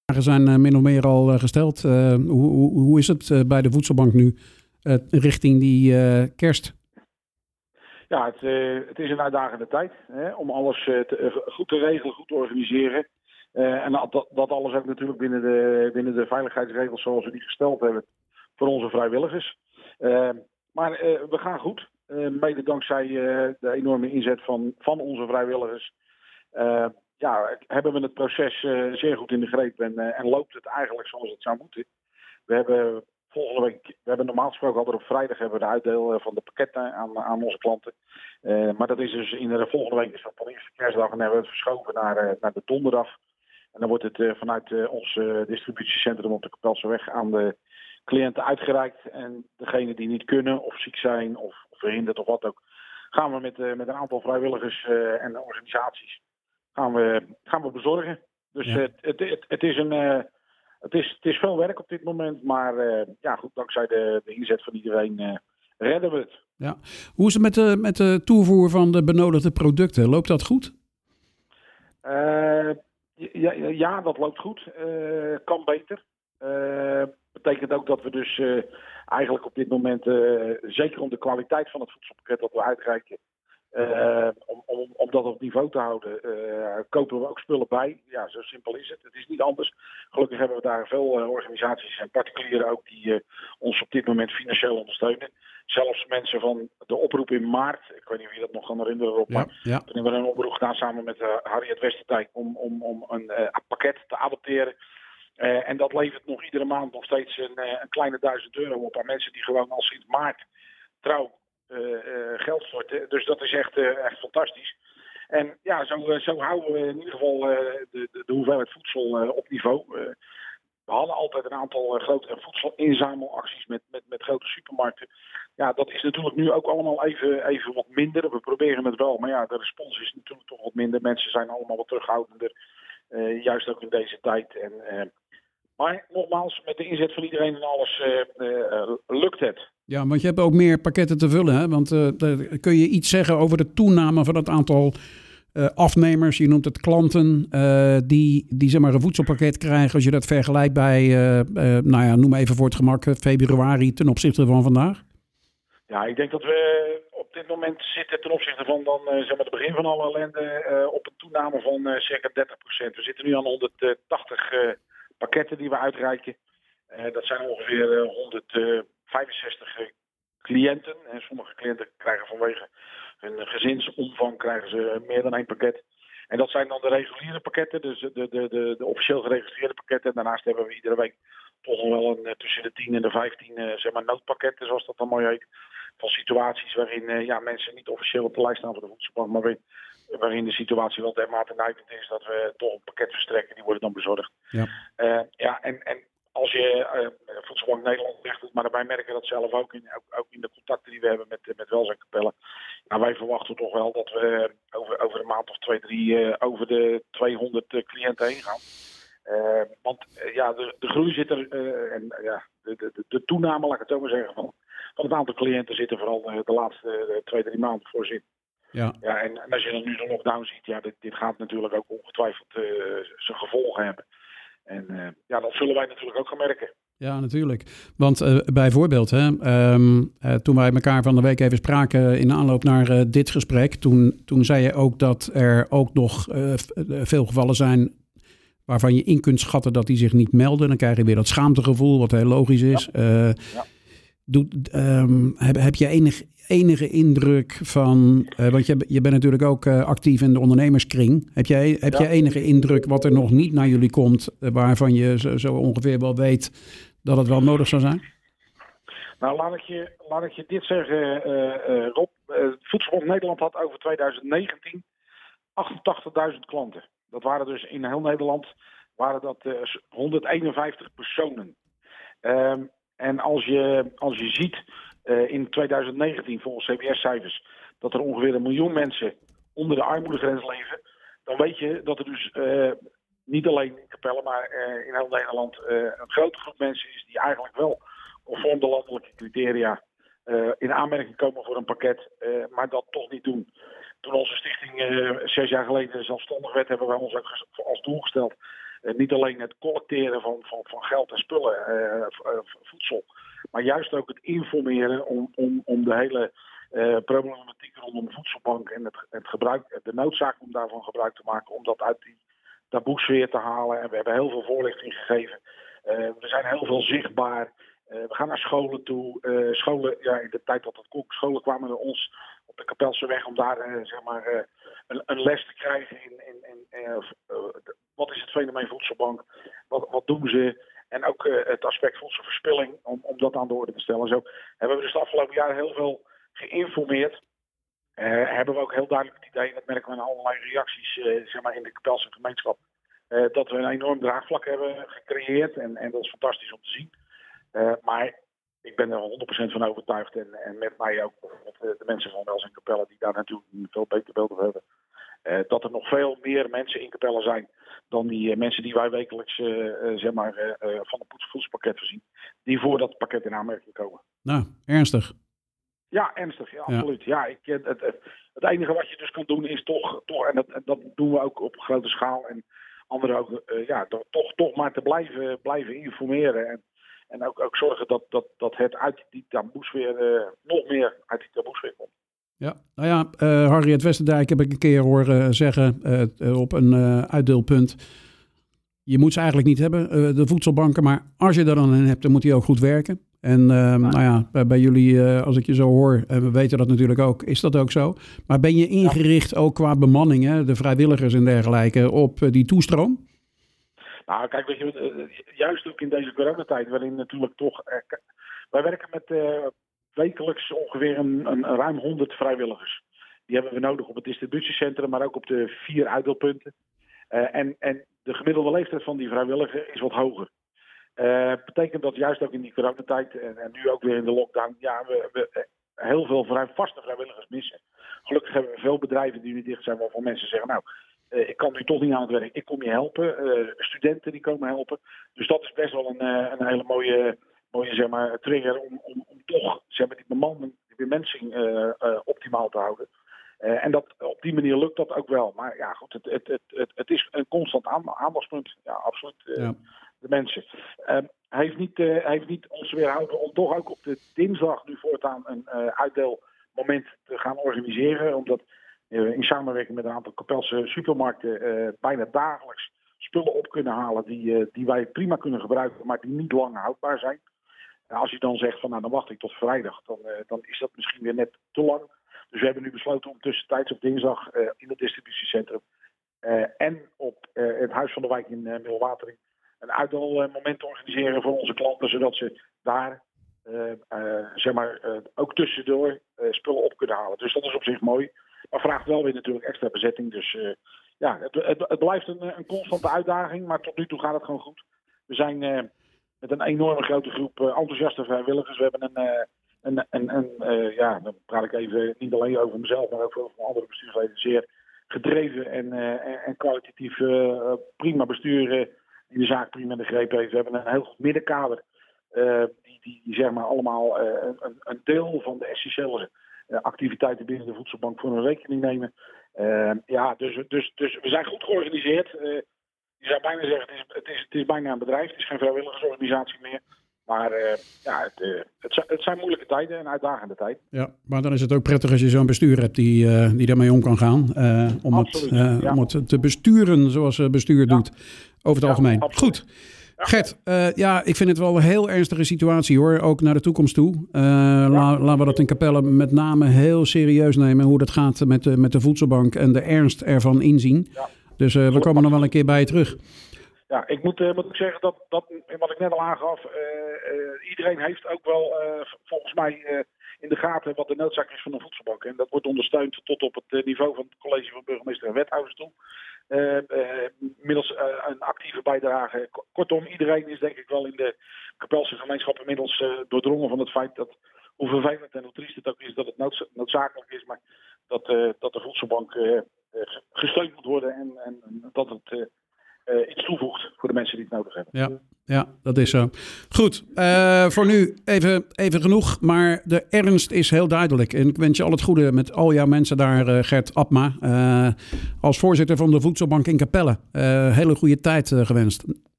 Vragen zijn min of meer al gesteld. Hoe is het bij de voedselbank nu richting die kerst? Ja, het is een uitdagende tijd om alles goed te regelen, goed te organiseren. En dat alles ook natuurlijk binnen de veiligheidsregels zoals we die gesteld hebben voor onze vrijwilligers. Maar we gaan goed. Mede dankzij de enorme inzet van onze vrijwilligers. Hebben we het proces zeer goed in de greep en loopt het eigenlijk zoals het zou moeten. We hebben normaal gesproken altijd op vrijdag hebben we de uitdeel van de pakketten aan onze klanten. Maar dat is dus in de volgende week is dat van de eerste kerstdag en hebben we het verschoven naar de donderdag. En dan wordt het vanuit ons distributiecentrum op de Kapelseweg aan de cliënten uitgereikt. En degenen die niet kunnen of ziek zijn of verhinderd of wat ook, gaan we met een aantal vrijwilligers en organisaties gaan we bezorgen. Dus Ja. Het is veel werk op dit moment, maar goed, dankzij de inzet van iedereen redden we het. Ja. Hoe is het met de toevoer van de benodigde producten? Loopt dat goed? Ja, dat loopt goed. Kan beter. Betekent ook dat we dus eigenlijk op dit moment, zeker om de kwaliteit van het voedselpakket dat we uitreiken, om dat op niveau te houden, kopen we ook spullen bij. Ja, zo simpel is het. Het is niet anders. Gelukkig hebben we daar veel organisaties en particulieren ook die ons op dit moment financieel ondersteunen. Zelfs mensen van de oproep in maart, ik weet niet of je dat nog kan herinneren, Rob, maar toen hebben we een oproep gedaan samen met Harriet Westertijk om een pakket te adopteren. En dat levert nog iedere maand nog steeds een kleine €1000 op aan mensen die gewoon al sinds maart trouw geld storten. Dus dat is echt fantastisch. En ja, zo houden we in ieder geval de hoeveelheid voedsel op niveau. We hadden altijd een aantal grote voedselinzamelacties met grote supermarkten. Ja, dat is natuurlijk nu ook allemaal even wat minder. We proberen het wel, maar ja, de respons is natuurlijk toch wat minder. Mensen zijn allemaal wat terughoudender, juist ook in deze tijd. Maar nogmaals, met de inzet van iedereen en alles lukt het. Ja, want je hebt ook meer pakketten te vullen. Hè? Want kun je iets zeggen over de toename van het aantal afnemers? Je noemt het klanten die zeg maar een voedselpakket krijgen. Als je dat vergelijkt bij, noem even voor het gemak, februari ten opzichte van vandaag. Ja, ik denk dat we op dit moment zitten ten opzichte van het begin van alle ellende op een toename van circa 30%. We zitten nu aan 180 pakketten die we uitreiken. Dat zijn ongeveer 165 cliënten. En sommige cliënten krijgen vanwege hun gezinsomvang krijgen ze meer dan 1 pakket. En dat zijn dan de reguliere pakketten, dus de officieel geregistreerde pakketten. Daarnaast hebben we iedere week toch nog wel tussen de 10 en de 15 noodpakketten, zoals dat dan mooi heet. Van situaties waarin mensen niet officieel op de lijst staan voor de voedselbank, maar waarin de situatie wel dermate nijpend is dat we toch een pakket verstrekken, die worden dan bezorgd. Ja. En als je Voedselbank Nederland zegt, maar daarbij merken we dat zelf ook in de contacten die we hebben met welzijnkapellen. Nou, wij verwachten toch wel dat we over een maand of 2, 3 over de 200 cliënten heen gaan. Want de groei zit er de toename, laat ik het zo maar zeggen, van het aantal cliënten zit er vooral de laatste 2, 3 maanden voor zin. Ja. Ja, en als je dan nu de lockdown ziet, ja, dit gaat natuurlijk ook ongetwijfeld zijn gevolgen hebben. En dat zullen wij natuurlijk ook gaan merken. Ja, natuurlijk. Want bijvoorbeeld, toen wij elkaar van de week even spraken in aanloop naar dit gesprek, toen zei je ook dat er ook nog veel gevallen zijn waarvan je in kunt schatten dat die zich niet melden. Dan krijg je weer dat schaamtegevoel, wat heel logisch is. Ja. Heb je enige indruk van, want je bent natuurlijk ook actief in de ondernemerskring. Heb je enige indruk wat er nog niet naar jullie komt, waarvan je zo ongeveer wel weet dat het wel nodig zou zijn? Nou, laat ik je dit zeggen, Rob. Voedselbank Nederland had over 2019 88.000 klanten. Dat waren dus in heel Nederland 151 personen. En als je ziet in 2019 volgens CBS-cijfers dat er ongeveer 1 miljoen mensen onder de armoedegrens leven, dan weet je dat er dus niet alleen in Capelle, maar in heel Nederland een grote groep mensen is die eigenlijk wel conform de landelijke criteria in aanmerking komen voor een pakket, maar dat toch niet doen. Toen onze stichting 6 jaar geleden zelfstandig werd, hebben wij ons ook als doel gesteld niet alleen het collecteren van geld en spullen, voedsel, maar juist ook het informeren om de hele problematiek rondom de voedselbank en het gebruik, de noodzaak om daarvan gebruik te maken, om dat uit die taboesfeer te halen. En we hebben heel veel voorlichting gegeven. We zijn heel veel zichtbaar. We gaan naar scholen toe. Scholen, in de tijd dat het kon, scholen kwamen naar ons op de Kapelseweg om daar een les te krijgen in wat is het fenomeen voedselbank, wat doen ze en ook het aspect voedselverspilling om dat aan de orde te stellen. Zo hebben we dus de afgelopen jaren heel veel geïnformeerd. Hebben we ook heel duidelijk het idee, en dat merken we in allerlei reacties in de Kapelse gemeenschap, dat we een enorm draagvlak hebben gecreëerd en dat is fantastisch om te zien. Maar ik ben er 100% van overtuigd en met mij ook de mensen van Wels en Capelle die daar natuurlijk een veel beter beeld op hebben. Dat er nog veel meer mensen in Capelle zijn dan die mensen die wij wekelijks van het voedselpakket voorzien. Die voor dat pakket in aanmerking komen. Nou, ernstig. Ja, ernstig. Ja, absoluut. Ja, het enige wat je dus kan doen is toch en dat doen we ook op grote schaal en anderen ook, toch maar te blijven informeren. En ook zorgen dat het uit die taboesfeer nog meer uit die taboesfeer komt. Ja, nou ja, Harriet Westerdijk heb ik een keer horen zeggen op een uitdeelpunt. Je moet ze eigenlijk niet hebben, de voedselbanken, maar als je er dan een hebt, dan moet die ook goed werken. En nou ja, bij jullie, als ik je zo hoor, en we weten dat natuurlijk ook, is dat ook zo. Maar ben je ingericht ook qua bemanning, hè, de vrijwilligers en dergelijke, op die toestroom? Nou, kijk, weet je, juist ook in deze coronatijd, waarin natuurlijk toch... wij werken met wekelijks ongeveer een ruim 100 vrijwilligers. Die hebben we nodig op het distributiecentrum, maar ook op de 4 uitdeelpunten. En de gemiddelde leeftijd van die vrijwilliger is wat hoger. Betekent dat juist ook in die coronatijd en nu ook weer in de lockdown, we heel veel vaste vrijwilligers missen. Gelukkig hebben we veel bedrijven die nu dicht zijn waarvan mensen zeggen, nou, ik kan nu toch niet aan het werk, ik kom je helpen. Studenten die komen helpen. Dus dat is best wel een hele mooie trigger om toch die bemanning, die bemensing optimaal te houden. En dat, op die manier lukt dat ook wel. Maar ja, goed, het is een constant aandachtspunt. Ja, absoluut. De mensen. Hij heeft niet ons weerhouden om toch ook op de dinsdag nu voortaan een uitdeelmoment te gaan organiseren. Omdat in samenwerking met een aantal Kapelse supermarkten bijna dagelijks spullen op kunnen halen die wij prima kunnen gebruiken, maar die niet lang houdbaar zijn. Als je dan zegt van nou dan wacht ik tot vrijdag, dan is dat misschien weer net te lang. Dus we hebben nu besloten om tussentijds op dinsdag in het distributiecentrum en op het Huis van de Wijk in Middelwatering een uitdeelmoment te organiseren voor onze klanten, zodat ze daar ook tussendoor spullen op kunnen halen. Dus dat is op zich mooi. Maar vraagt wel weer natuurlijk extra bezetting. Dus het blijft een constante uitdaging, maar tot nu toe gaat het gewoon goed. We zijn met een enorme grote groep enthousiaste vrijwilligers. We hebben dan praat ik even niet alleen over mezelf, maar ook voor andere bestuursleden, zeer gedreven en kwalitatief prima bestuur die de zaak prima in de greep heeft. We hebben een heel goed middenkader die zeg maar allemaal een deel van de essentiële activiteiten binnen de voedselbank voor hun rekening nemen. Dus we zijn goed georganiseerd. Je zou bijna zeggen, het is bijna een bedrijf. Het is geen vrijwilligersorganisatie meer. Maar het zijn moeilijke tijden en uitdagende tijden. Ja, maar dan is het ook prettig als je zo'n bestuur hebt die daarmee om kan gaan. Om het te besturen zoals bestuur doet. Over het algemeen. Absoluut. Goed. Gert, ik vind het wel een heel ernstige situatie hoor, ook naar de toekomst toe. Laten we dat in Capelle met name heel serieus nemen, hoe dat gaat met de voedselbank en de ernst ervan inzien. Ja. Dus we komen nog wel een keer bij je terug. Ja, ik moet ook zeggen dat wat ik net al aangaf, iedereen heeft ook wel volgens mij in de gaten wat de noodzaak is van een voedselbank. En dat wordt ondersteund tot op het niveau van het college van burgemeester en wethouders toe. Middels een actieve bijdrage. Kortom, iedereen is denk ik wel in de Kapelse gemeenschap inmiddels doordrongen van het feit dat, hoe vervelend en hoe triest het ook is, dat het noodzakelijk is, maar dat de voedselbank gesteund moet worden en dat het iets toevoegt voor de mensen die het nodig hebben. Ja, Ja, dat is zo. Goed, voor nu even genoeg. Maar de ernst is heel duidelijk. En ik wens je al het goede met al jouw mensen daar, Gert Abma. Als voorzitter van de Voedselbank in Capelle. Hele goede tijd gewenst.